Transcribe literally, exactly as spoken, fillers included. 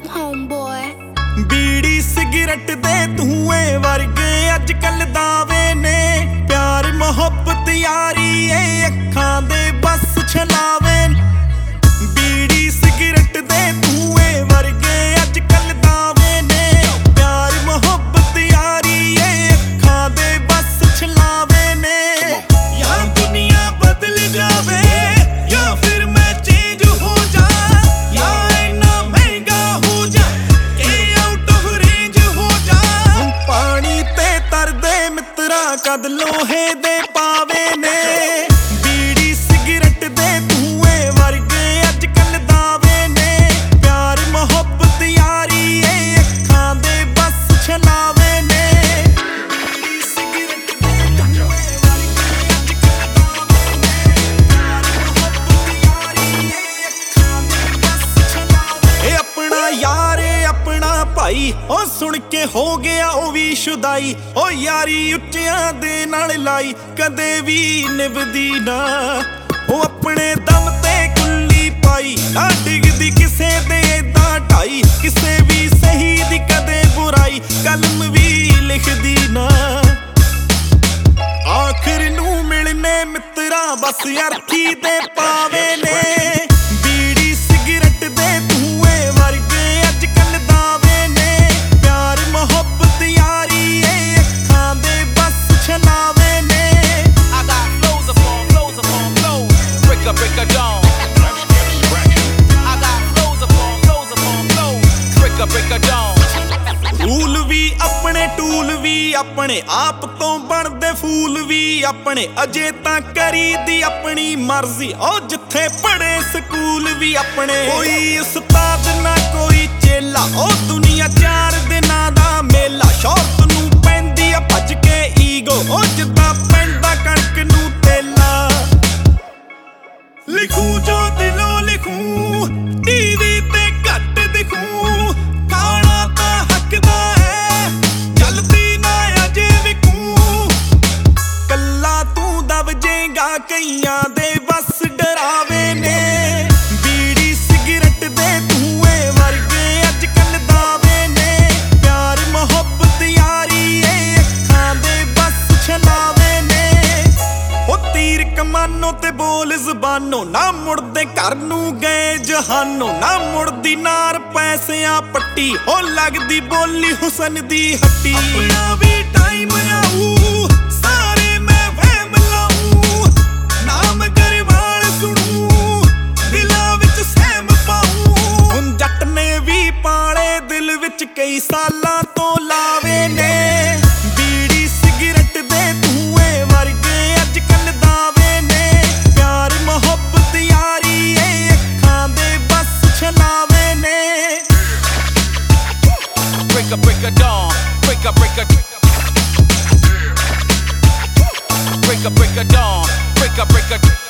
up, homeboy. बीड़ी cigarette दे धुएं वर्गे अजकल दावे ने प्यार मोहब्बत यारी ए अखां दे बस छलावे बीड़ी सिगरेट दे धुएं वर्गे अजकल दावे ने प्यार मोहब्बत यारी ए अखां दे बस छलावे ने या दुनिया बदल जावे या फिर मैं चेंज हो जा या इतना महंगा हो जा कद लोहे दे पावे ने बीड़ी सिगरेट दे धुएं वर्गे अजकल दावे ने प्यार मोहब्बत यारी ए अखां दे बस छलावे ने बीड़ी सिगरेट दे धुएं वर्गे अजकल दावे ने प्यार मोहब्बत यारी ए अखां दे बस छलावे ए अपना यार ए अपना भाई ओ सुन के हो गया ओ भी शुदाई ओ यारी ਉੱਚਿਆਂ ਦੇ ਨਾਲ ਲਾਈ ਕਦੇ ਵੀ ਨਿਭਦੀ ਨਾ ਉਹ ਆਪਣੇ ਦਮ ਤੇ ਕੁੱਲੀ ਪਾਈ ਨਾ ਡਿੱਗਦੀ ਕਿਸੇ ਦੇ ਏਦਾਂ ਢਾਈ ਕਿਸੇ ਵੀ ਸਹੀ ਦੀ ਕਦੇ ਬੁਰਾਈ ਕਲਮ ਵੀ ਲਿਖਦੀ ਨਾ ਆਖਰ ਨੂੰ ਮਿਲਨੇ ਮਿੱਤਰਾਂ ਬਸ ਅਰਥੀ ਤੇ ਪਾਵੇ ਨੇ ਬੀੜੀ ਸਿਗਰਟ ਦੇ ਧੂਏ ਵਰਗੇ ਅਜਕਲ ਦਾਵੇ ਨੇ ਪਿਆਰ ਮੁਹੱਬਤ ਯਾਰੀ ਏ ਅੱਖਾਂ ਦੇ छलावे ने I got flows upon flows upon flows, break a break a dawn. I got flows upon flows upon flows, break a break a dawn. Rule भी अपने टूल भी अपने आप तो बनदे फूल भी अपने अजे तां करी दी अपनी मर्जी ओ जिथे पढ़े स्कूल भी अपने कोई उस्ताद ना कोई चेला ओ दुनिया चार दिनां दा मेला शौहरत नूं पैंदी आ भज के ईगो ओ जिद्दां पैंदा कणक नूं तेला लिखूं जो दिलों लिखूं टीवी ते घट दिखूं खाना तां हकदा है चलदी ना अजे विकूं कल्ला तू दब जेगा कईयां दे बस डरावे ने बीड़ी सिगरेट दे धुएं वर्गे अजकल दावे ने प्यार मोहब्बत यारी ए अखां दे बस छलावे ने ओ तीर कमानो ते बोल ਜ਼ਬਾਨੋਂ ਨਾ ਮੁੜਦੇ ਘਰ ਨੂੰ ਗਏ ਜਹਾਨੋਂ ਨਾ ਮੁੜਦੀ ਨਾਰ ਪੈਸਿਆਂ ਪੱਟੀ ਉਹ ਲੱਗਦੀ ਬੋਲੀ ਹੁਸਨ ਦੀ ਹੱਟੀ ਆਪਣਾ ਵੀ ਟਾਈਮ ਆਊ ਸਾਰੇ ਮੈਂ ਵਹਿਮ ਲਾਊ ਨਾਮ ਗਰਵਾਲ ਸੁਣੂ ਦਿਲਾਂ ਵਿੱਚ ਸਹਿਮ ਪਾਊ ਹੁਣ ਜੱਟ ਨੇ ਵੀ ਪਾਲੇ ਦਿਲ ਵਿੱਚ ਕਈ ਸਾਲਾਂ ਤੋਂ ਲਾਵੇ ਨੇ ਬੀੜੀ ਸਿਗਰਟ ਦੇ ਧੂਏ ਵਰਗੇ ਅਜਕਲ dawe ne pyar mohabbat yaari e ਅੱਖਾਂ ਦੇ ਬਸ ਛਲਾਵੇ ਨੇ Break a break a dawn, break a break a break a break a dawn, break a break a